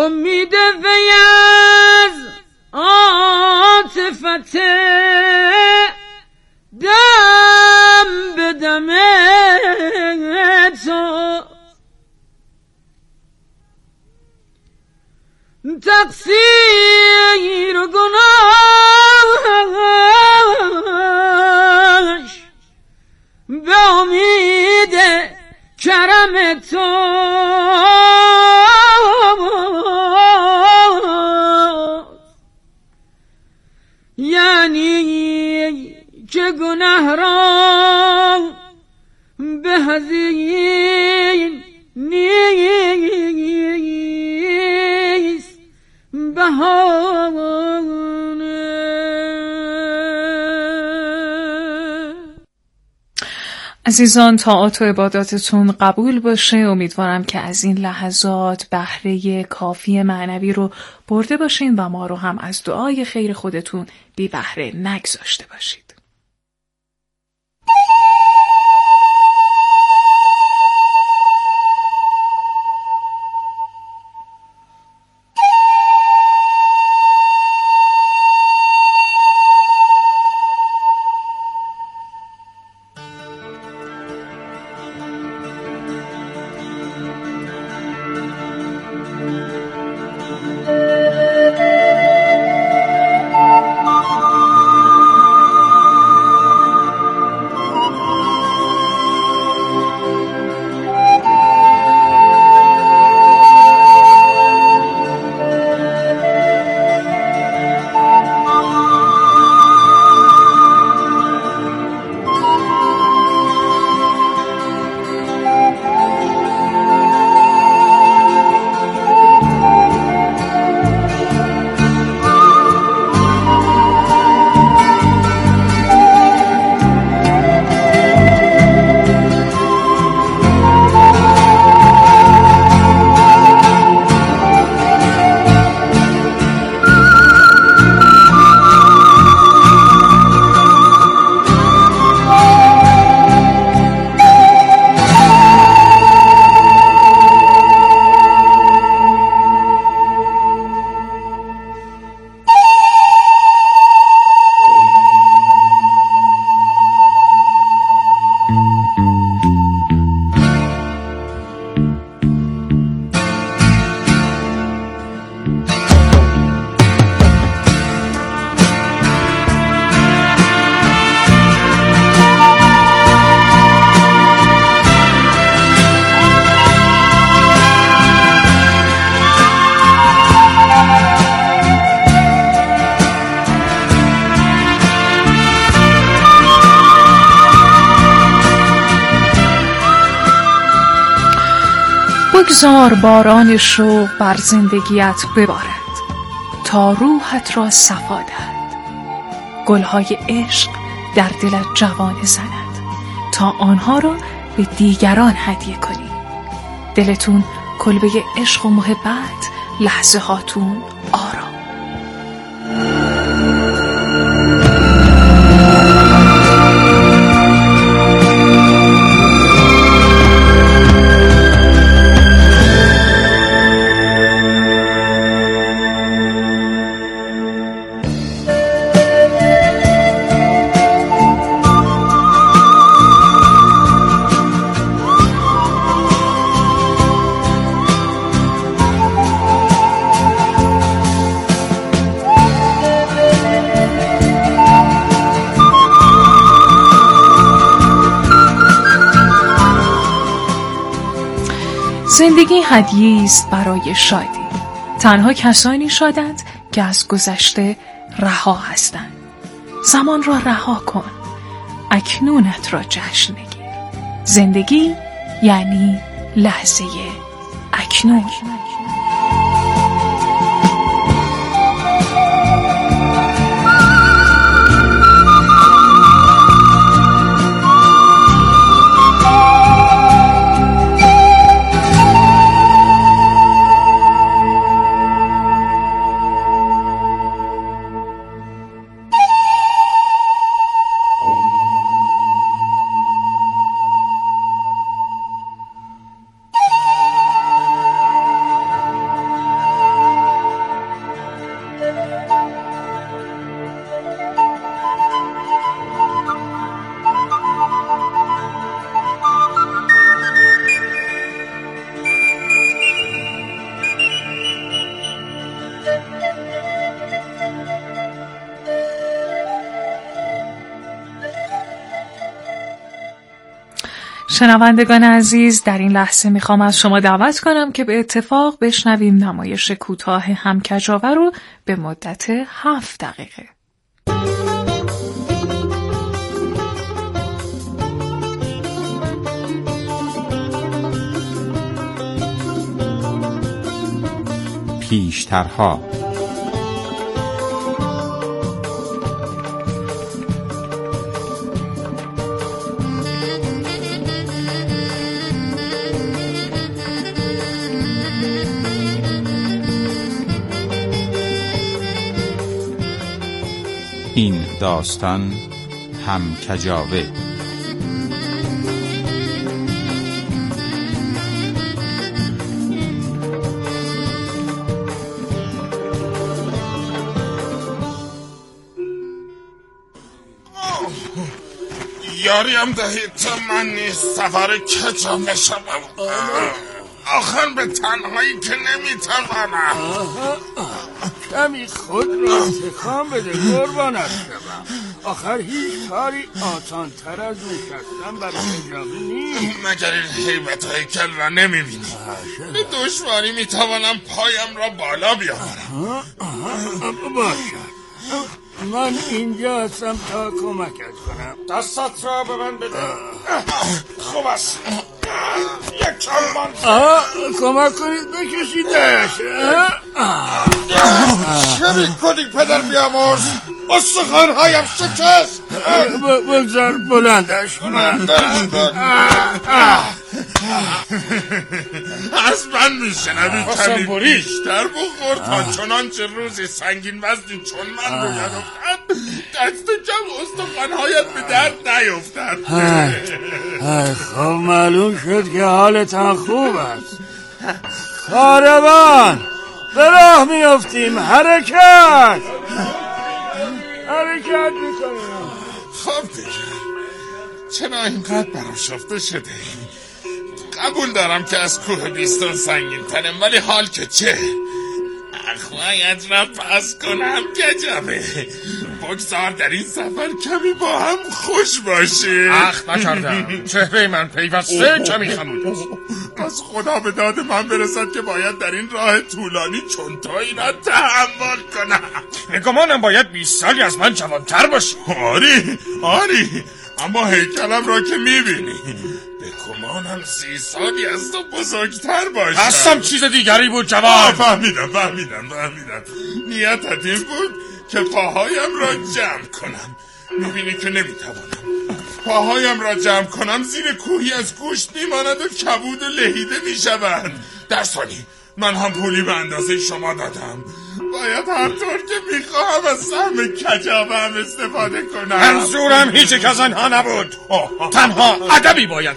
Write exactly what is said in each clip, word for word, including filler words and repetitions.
امید وی از عاطفت دم به دم تو، تقصیر و گناهش به امید کرم تو، یعنی که گناه را به هزین نیست بهانه. عزیزان، طاعات و عباداتتون قبول باشه. امیدوارم که از این لحظات بهره کافی معنوی رو برده باشین و ما رو هم از دعای خیر خودتون بی بهره نگذاشته باشید. بگذار باران شوق بر زندگیت ببارد تا روحت را صفا دهد، گلهای عشق در دلت جوانه زند تا آنها را به دیگران هدیه کنی. دلتون کلبه عشق و محبت، لحظه هاتون آرام. زندگی هدیه‌ای است برای شادی. تنها کسانی شادند که از گذشته رها هستند. زمان را رها کن، اکنونت را جشن بگیر. زندگی یعنی لحظه اکنون. شنوندگان عزیز، در این لحظه میخوام از شما دعوت کنم که به اتفاق بشنویم نمایش کوتاه هم کجاوه رو به مدت هفت دقیقه. پیشترها. این داستان هم کجاوه. یاریم دهید تا من نیست سفر کجا نشم. آخر به تنهایی که نمیتوانم. کمی خود را تکان بده قربانت شدم. آخر هیچ کاری آسان تر از نشستن برای کجاوه نیست. مگر این حیبت های کل را نمیبینی؟ به دشواری میتوانم پایم را بالا بیاورم. باشد، من اینجا هستم تا کمکت کنم. دستت را به من بده. خوب است. یک کلمان کمک کنید بکشیدش. چه میکنی پدر بیامرز؟ استخوانهایم شکست. بگذار بلندش کنم. از من میشنوی کمی بیشتر بخور تا چنانچه روزی سنگین وزنی چون من روید افتد دست کم استخوانهایت به درد نیفتد. خب معلوم شد که حالتان خوب است. کاروان به راه میافتیم. حرکت حرکت میکنیم. خب دیگر چرا اینقدر براشفته شده ایم؟ قبول دارم که از کوه بیستون سنگین ترم، ولی حال که چه؟ اخوایت را پس کنم کجاوه. بگذار در این سفر کمی با هم خوش باشیم. اخ نکردم، چهره من پیوسته کمی خمود است. پس خدا به داد من برسد که باید در این راه طولانی چون تو اینا تحمل کنم. به گمانم باید بیست سالی از من جوانتر باشی. آری آری، اما هیکلم را که میبینی به گمانم سی سالی از تو بزرگتر باشم. هستم چیز دیگری بود جوان. فهمیدم فهمیدم فهمیدم نیتت این بود که پاهایم را جمع کنم. میبینی که نمیتوانم. پاهایم را جمع کنم زیر کوهی از گوشت میماند و کبود و لهیده میشوند. در ثانی من هم پولی به اندازه شما دادم. باید هر طور که میخواهم از سهم کجاوه هم استفاده کنم. منظورم هیچ یک از آنها نبود. تنها ادبی باید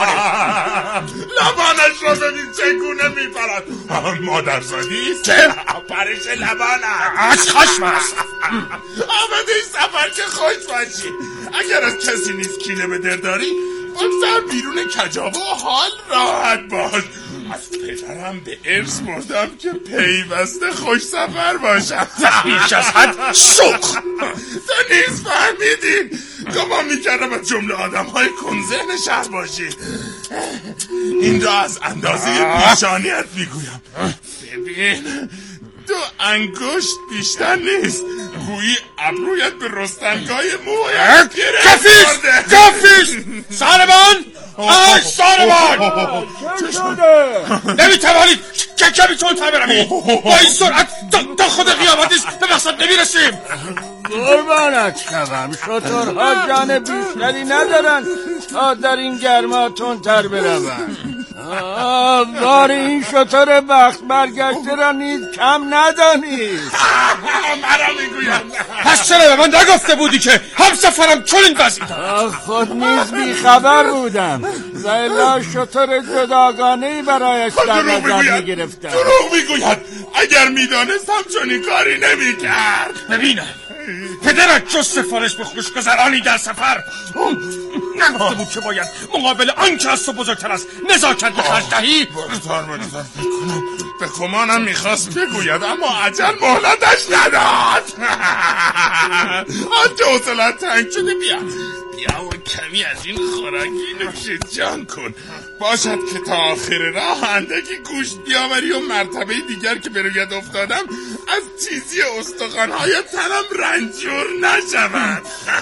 لبانش را ببین چگونه میپرد. مادرزادی چه؟ پرش لبانم از خشم است. آمده این سفر که خوش باشی. اگر از کسی نیست کینه به دل داری بگذار بیرون کجاوه و حال راحت باش. از پدرم به ارث بردم که پیوسته خوش سفر باشم. بیش از حد شوخ. تو نیز فهمیدی. گمان میکردم از جمله آدم های کنذهن شهر باشی. این را از اندازه پیشانیت میگویم. ببین دو انگشت بیشتر نیست. گویی ابرویت به رستنگای مویت گرفت. کفیش کفیش ساربان آی ساربان چه شده؟ نمیتوانید که کمی تندتر بروید. با این سرعت تا خود قیامتیست به مقصد نمیرسیم. قربانت شوم، شترها جان بیشتری ندارن تا در این گرما تندتر بروند. بار این شتر بخت برگشته را نیز کم ندانید. مرا میگوید. پس چرا به من نگفته بودی که همسفرم چنین وضعی دارد؟ خود نیز بیخبر بودم و الا شتر جداگانه‌ای برایش در نظر میگرفتم. دروغ میگوید. اگر میدانستم چنین کاری نمیکرد. ببینم پدرت جز سفارش به خوشگذرانی در سفر نگفته بود که باید مقابل آنکه از تو بزرگتر است نزاکت به خرج دهی؟ بگذار بگذار میکنم. به گمانم میخواست بگوید اما عجل مهلتش نداد. آن حوصله‌ات تنگ شده. بیا بیا و کمی از این خوراکی نوش جان کن. باشد که تا آخر راه اندکی گوشت بیاوری و مرتبه دیگر که به رویت افتادم از تیزی استخوان‌های تنم رنجور نشود.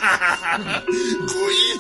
گویی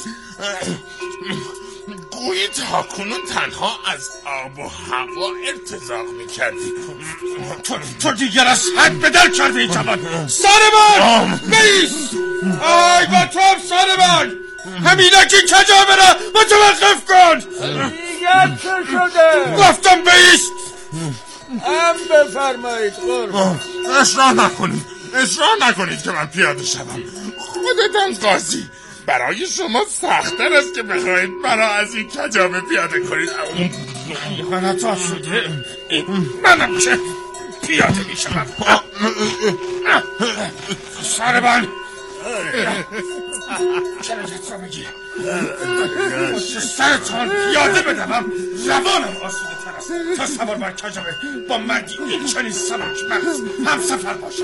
گویی تا کنون تنها از آب و هوا ارتزاق میکردی. تو, تو دیگر از حد به در کرده ای جوان. ساربان بیست. آی با تو هم ساربان همینکی کجا بره متوقف کن. دیگر چه شده؟ گفتم بیست. هم بفرمایید قربان. اصرار نکنید اصرار نکنید که من پیاده شدم. خودتان قاضی. برای شما سخت‌تر است که بخواید مرا از این کجابه پیاده کنید. غلطا شده. منم که پیاده می شدم. ساربان چرا بگی سرتان پیاده بدمم روانم آسوده تر است تا سوار بر کجابه با مردی این چنین سبک مغز هم سفر باشم.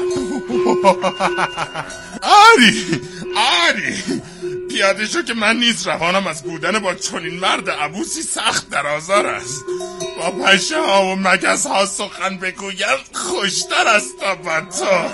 آری آری پیاده شو که من نیز روانم از بودن با چنین مرد عبوسی سخت در آزار است. با پشه ها و مگس ها سخن بگویم خوشتر است تا با تو.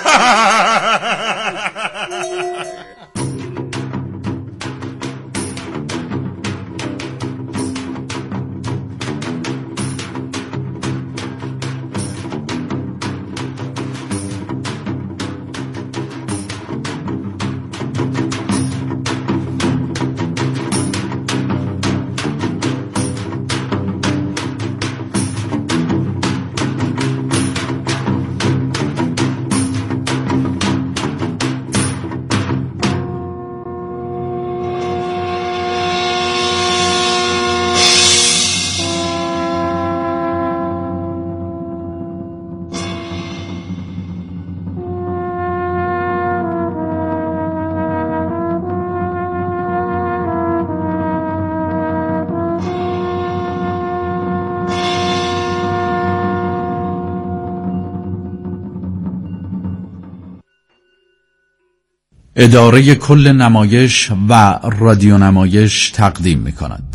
اداره کل نمایش و رادیو نمایش تقدیم می کند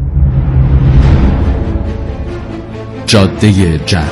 جاده جنگ،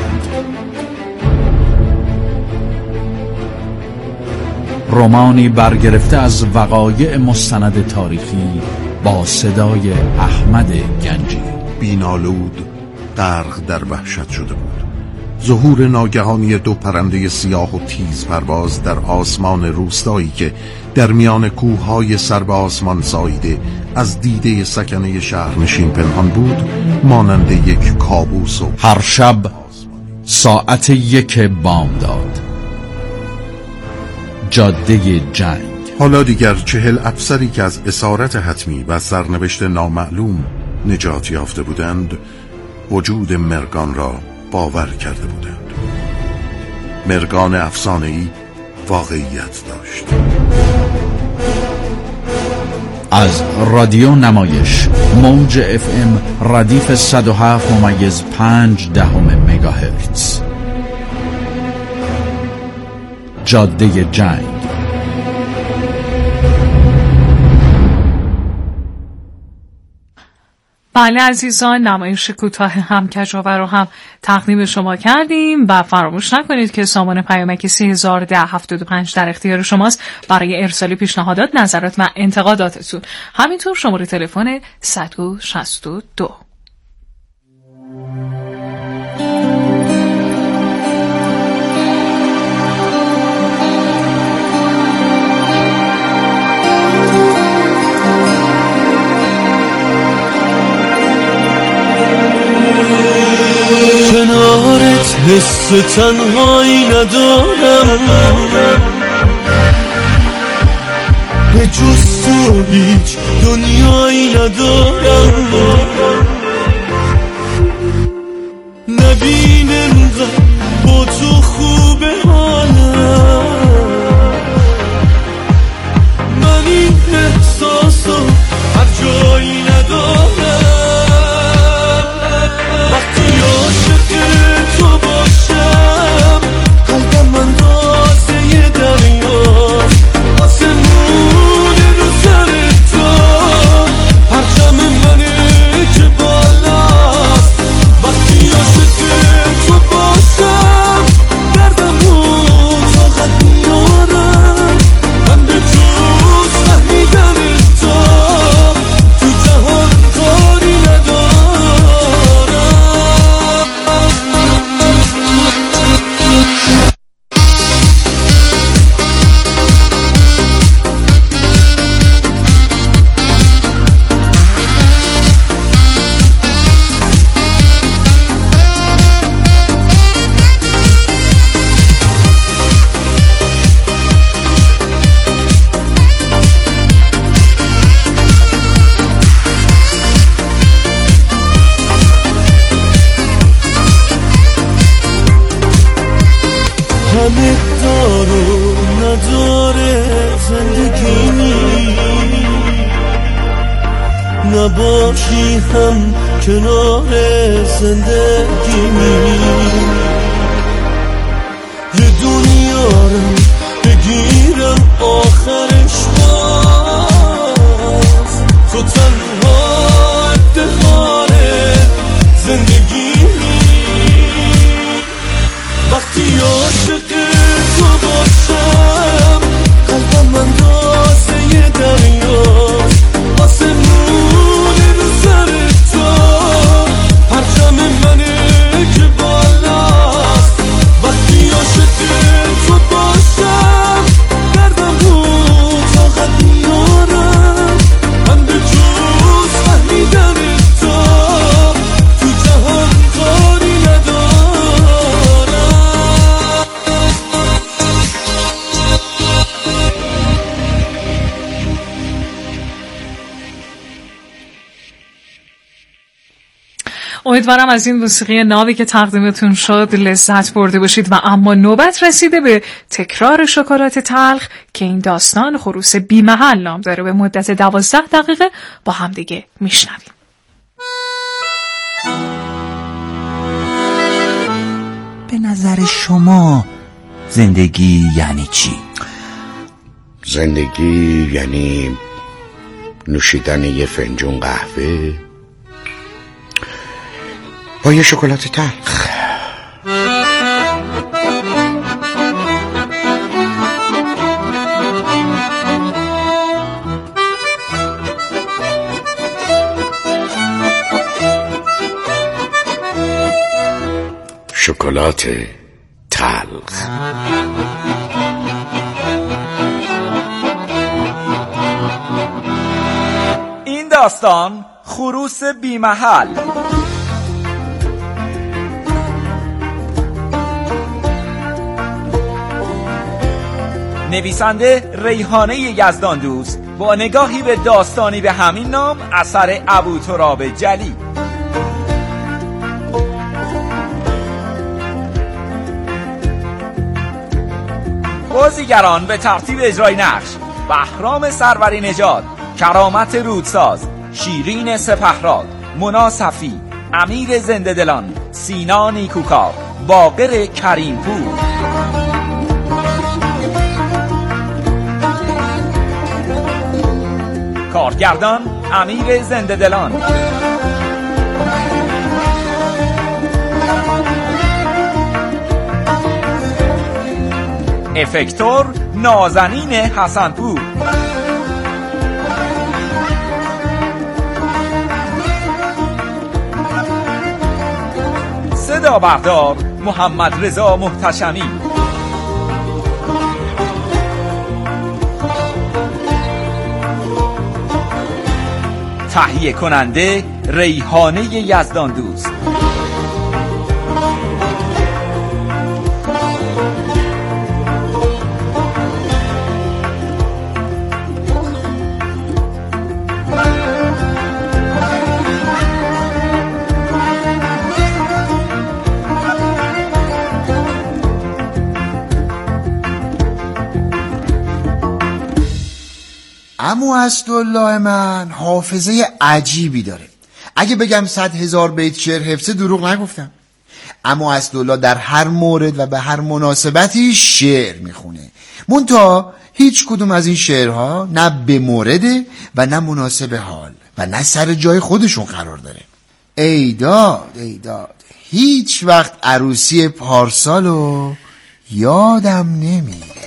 رمانی برگرفته از وقایع مستند تاریخی با صدای احمد گنجی. بینالود غرق در وحشت شده بود. ظهور ناگهانی دو پرنده سیاه و تیز پرواز در آسمان روستایی که در میان کوههای سر به آسمان ساییده از دیده سکنه شهرنشین پنهان بود مانند یک کابوس. و هر شب ساعت یک بامداد جاده جنگ. حالا دیگر چهل افسری که از اسارت حتمی و سرنوشت نامعلوم نجات یافته بودند وجود مرگان را باور کرده بودند. مرگان افسانه‌ای واقعیت داشت. از رادیو نمایش موج اف ام ردیف صد و هفت ممیز پنج دهم مگاهرتز جاده جنگ. بله عزیزان، نمایش کوتاه هم کجاوه رو هم تقدیم شما کردیم و فراموش نکنید که سامان پیامک سه هزار و ده هفتاد و پنج در اختیار شماست برای ارسال پیشنهادات، نظرات و انتقاداتتون. همینطور شماره تلفن صد و شصت و دو. کنارت حس تنهایی ندارم، به جز تو هیچ دنیایی ندارم. نبین انقدر با تو خوبه حالم، من این احساسو هر جایی ندارم. وقتی عاشق تو باشم قلبم من رازه دریا، آسمون رو سر تو نباشی هم کنار زندگیمی یه دنیا رو بگیرم آخرش باز تو تنها افتخار زندگیمی وقتی عاشق تو باشم قلبم من راسه دریاست آسمون رو سر تو پرچم منه که بالاست وقتی عاشق تو باشم گردم رو طاقت میارم من به جز فهمیدن تو تو جهان کاری ندارم امیدوارم از این موسیقی نابی که تقدیمتون شد لذت برده باشید و اما نوبت رسیده به تکرار شکلات تلخ که این داستان خروس بی محل نام داره. به مدت دوازده دقیقه با هم دیگه میشنویم. به نظر شما زندگی یعنی چی؟ زندگی یعنی نوشیدن یه فنجون قهوه با یه شکلات تلخ. شکلات تلخ. این داستان خروس بی محل. نویسنده ریحانه یزدان دوست با نگاهی به داستانی به همین نام اثر ابوتراب جلی. بازیگران به ترتیب اجرای نقش: بهرام سروری نژاد، کرامت رودساز، شیرین سپهراد، مونا صفی، امیر زنده دلان، سینا نیکوکار، باقر کریمپور. کارگردان امیر زنده دلان. افکتور نازنین حسنپور. صدا بردار محمد رضا محتشمی. تهیه کننده ریحانه یزدان دوست. عمو اسدالله من حافظه عجیبی داره. اگه بگم صد هزار بیت شعر حفظه دروغ نگفتم. عمو اسدالله در هر مورد و به هر مناسبتی شعر میخونه، منتها هیچ کدوم از این شعرها نه به مورده و نه مناسب حال و نه سر جای خودشون قرار داره. ای داد ای داد هیچ وقت عروسی پارسالو یادم نمیره.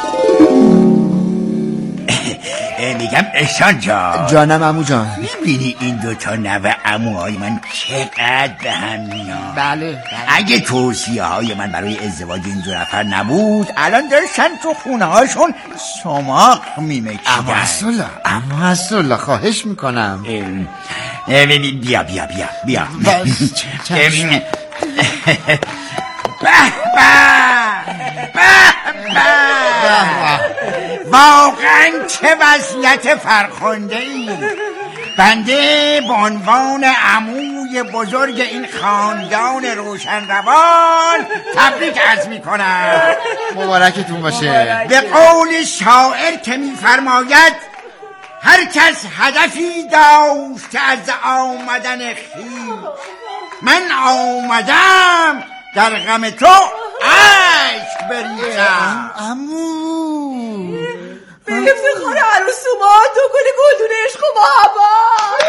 میگم احسان جان. جانم عمو جان. میبینی این دوتا نوه عموهای من چقدر به هم میان؟ بله, بله. اگه توصیه های من برای ازدواج این دو نفر نبود الان داشتن تو خونه هاشون سماق میمکیدن. عمو اسدالله عمو اسدالله خواهش میکنم. بیا بیا بیا بیا به واقعا چه وضعیت فرخنده ای. بنده به عنوان عموی بزرگ این خاندان روشن روان تبریک عرض می کنم. مبارکتون باشه. به قول شاعر که می فرماید هر کس هدفی داشت از آمدن خویش، من آمدم در غم تو عشق بریزم. عمو به افتخار عروس ما دو گل گلدون عشق و محبت.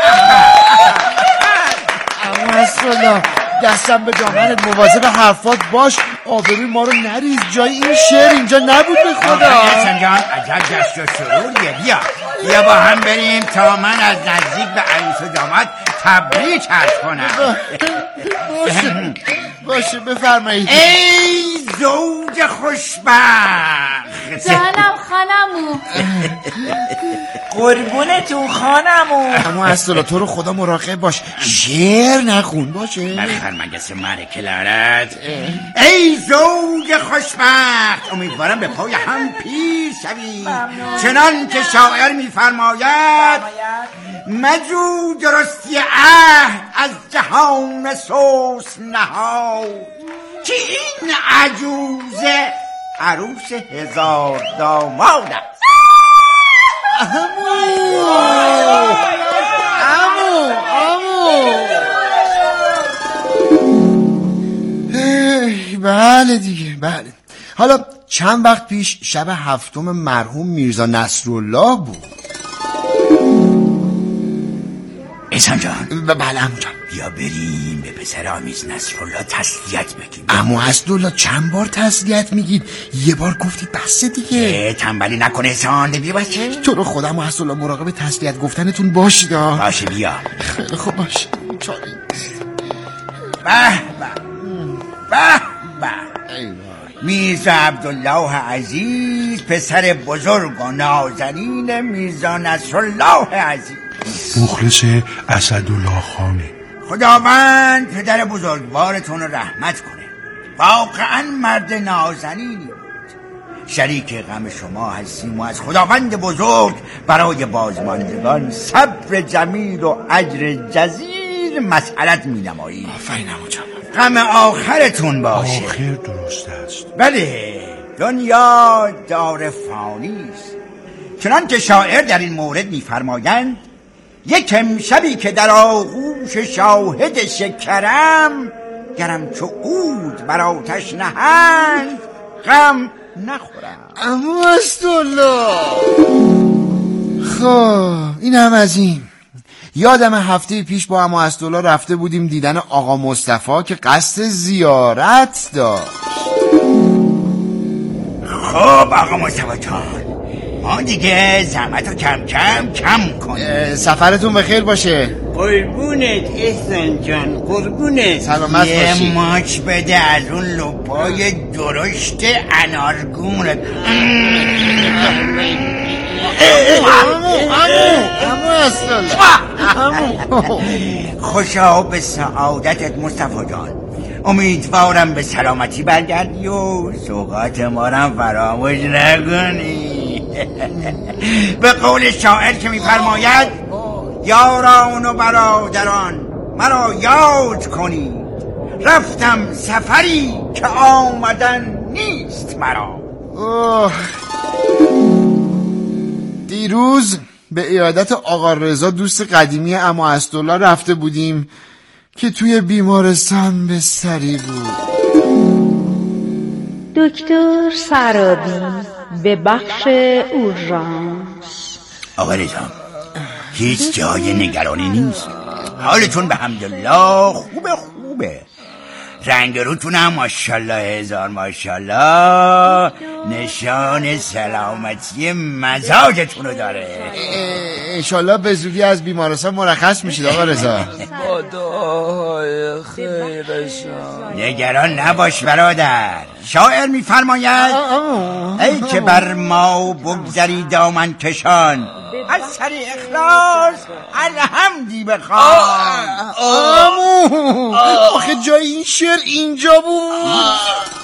عمو حسولا دستم به دامنت، مواظب حرفات باش، آبروی ما رو نریز. جای این شعر اینجا نبود به خدا. حسن جان عجب جشن و سروریه. بیا بیا با هم بریم تا من از نزدیک به عروس و داماد تبریک عرض کنم. باشه باشه بفرمایید. ای زوج خوشبخت. جانم خانمو. قربونتون خانمو. اما اصلا تو رو خدا مراقب باش، شعر نخون باشه. بخیر مگس مرکه لعنت. ای زوج خوشبخت، امیدوارم به پای هم پیش شوی، چنان که شاعر میفرماید مجو درستی عهد از جهان سوس نهاد، که این عجوزه عروس هزار داماد است. امو امو امو بله دیگه بله. حالا چند وقت پیش شب هفتم مرحوم میرزا نصرالله بود. احسان جان. بله عمو جان. بیا بریم به پسر آمیز نصرالله تسلیت بگیم. عمو اسدالله چند بار تسلیت میگید؟ یه بار گفتی بسه دیگه. تنبلی نکنه احسان. بیا بچه تو رو خدا عمو اسدالله مراقب تسلیت گفتنتون باشید. باشه بیا. خیلی خوب باشه. به به به میرزا عبدالله عزیز، پسر بزرگ و نازنین میرزا نصرالله عزیز، مخلص اسدالله خانه. خداوند پدر بزرگوارتون رو رحمت کنه. واقعا مرد نازنینی بود. شریک غم شما هستیم و از خداوند بزرگ برای بازماندگان صبر جمیل و اجر جزیل مسئلت می نماییم. آفرین عمو جان. غم آخرتون باشه. آخر درست است. بله دنیا دار فانی است، چنان که شاعر در این مورد می‌فرمایند یک امشبی که در آغوش شاهد شکرم، گرم چو عود بر آتش نهند غم نخورم. عمو اسدالله خب این هم از این. یادم هفته پیش با عمو اسدالله رفته بودیم دیدن آقا مصطفی که قصد زیارت داشت. خب آقا مصطفی جان، ما دیگه زحمت رو کم کم کم کنیم. سفرتون بخیر باشه. قربونت احسان جان، قربونت. سلامت باشی. یه ماچ بده از اون لپای درشت انارگونت. عمو اسدالله خوشا به سعادتت مصطفی جان. امیدوارم به سلامتی برگردی و سوغات ما رو فراموش نکنی. به قول شاعر که میفرماید یاران و برادران مرا یاد کنی، رفتم سفری که آمدن نیست مرا. دیروز به عیادت آقا رضا دوست قدیمی عمو اسدالله رفته بودیم که توی بیمارستان بستری بود. دکتر سرابی به بخش اورژانس. آقا رضا هیچ جای نگرانی نیست، حالتون به حمدالله خوبه خوبه. رنگ روتون هم ماشالله هزار ماشالله نشان سلامتی مزاجتون رو داره. انشالله به زودی از بیمارستان مرخص میشید آقا رضا. با دعاهای خیرشان. نگران نباش برادر. شاعر میفرماید ای که بر ما بگذری دامن کشان، از سر اخلاص الحمدی بخوان. آمو آخه جای این شعر اینجا بود.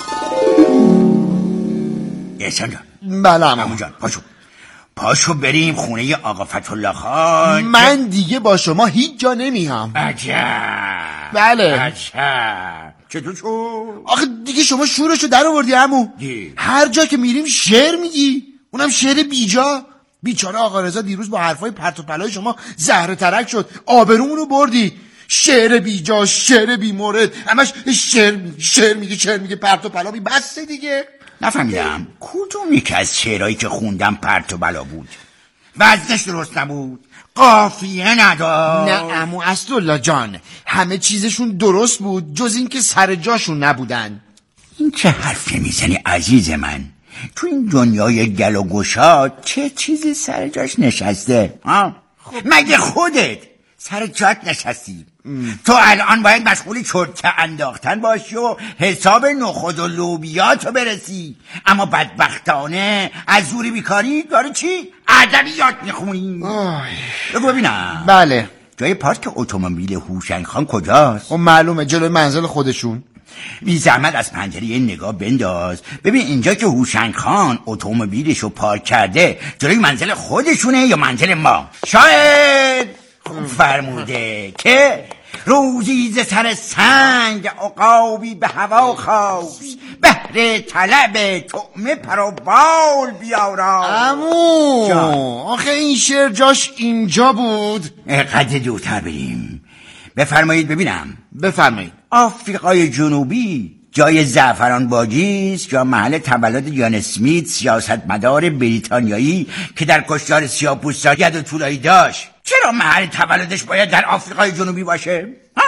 احسان جان. بله عمو جان پاشو پاشو بریم خونه آقا فتحالله خان. من دیگه با شما هیچ جا نمیام. عجب. بله عجب. چطور شو؟ آخه دیگه شما شورشو در آوردی عمو. هر جا که میریم شعر میگی، اونم شعر بیجا. بیچاره آقا رضا دیروز با حرفای پرت و پلای شما زهره ترک شد، آبرومونو بردی. شعر بی جا، شعر بی مورد، همش شعر میگه شعر میگه شعر میگه پرت و پلا. بی بسته دیگه. نفهمیدم کدوم یکی از شعرهایی که خوندم پرت و بلا بود؟ وزنش درست نبود، قافیه نداشت. نه عمو اسدالله جان، همه چیزشون درست بود جز این که سر جاشون نبودن. این چه حرفی میزنی عزیز من؟ تو این دنیای گل و گشاد چه چیزی سر جاش نشسته؟ ها؟ مگه خودت سر جات نشستی؟ ام. تو الان باید مشغول چرتکه انداختن باشی و حساب نخود و لوبیاتو برسی، اما بدبختانه از زوری بیکاری داری چی؟ ادبیات میخونی. بگو ببینم. بله. جای پارک اتومبیل هوشنگ خان کجاست؟ خب معلومه جلوی منزل خودشون. بی زحمت از پنجره یه نگاه بنداز ببین اینجا که هوشنگ خان اتومبیلشو پارک کرده جلوی منزل خودشونه یا منزل ما؟ شاید خوب فرموده که روزی ز سر سنگ عقابی به هوا خواست، بهر طلب طعمه پر و بال بیارا. عمو آخه این شعر جاش اینجا بود. قد دورتر بریم. بفرمایید ببینم. بفرمایید. آفریقای جنوبی جای زعفران باجیست یا محل تولد یان اسمیت، سیاستمدار بریتانیایی که در کشتار سیاه‌پوستا ید و طولایی داشت؟ چرا محل تولدش باید در آفریقای جنوبی باشه؟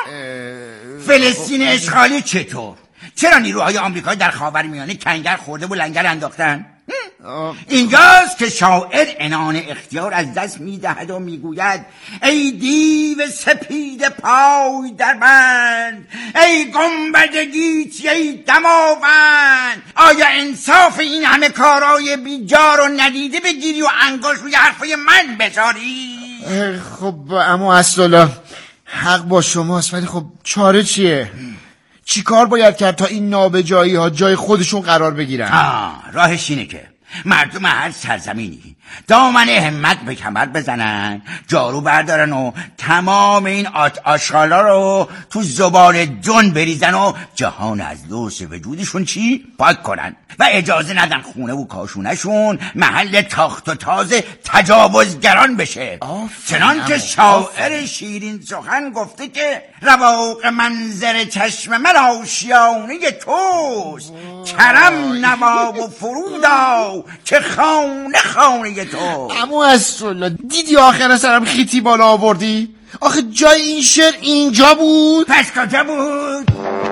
فلسطین اشغالی چطور؟ چرا نیروهای آمریکایی در خاورمیانه کنگر خورده و لنگر انداختن؟ اینجاست که شاعر عنان اختیار از دست میدهد و میگوید ای دیو سپید پای در بند، ای گنبد گیتی، ای دماوند، آیا انصاف این همه کارای بیجار و ندیده بگیری و انگاش روی حرفای من بذاری؟ خب اما اسدالله حق با شماست، ولی خب چاره چیه؟ چی کار باید کرد تا این نابجایی ها جای خودشون قرار بگیرن؟ آه راهش اینه که مردم هر سرزمینی دامن همت به کمر بزنن، جارو بردارن و تمام این آت آشغالا رو تو زبال دون بریزن و جهان از لوس وجودشون چی؟ پاک کنن و اجازه ندن خونه و کاشونشون محل تاخت و تاز تجاوزگران بشه. چنان که شاعر شیرین سخن گفته که رواق منظر چشم من آشیانه توست، کرم نوا و فرودا که خانه خانه تو. اما اسدالله دیدی آخر سرم خیتی بالا آوردی؟ آخه جای این شعر اینجا بود. پس کجا بود؟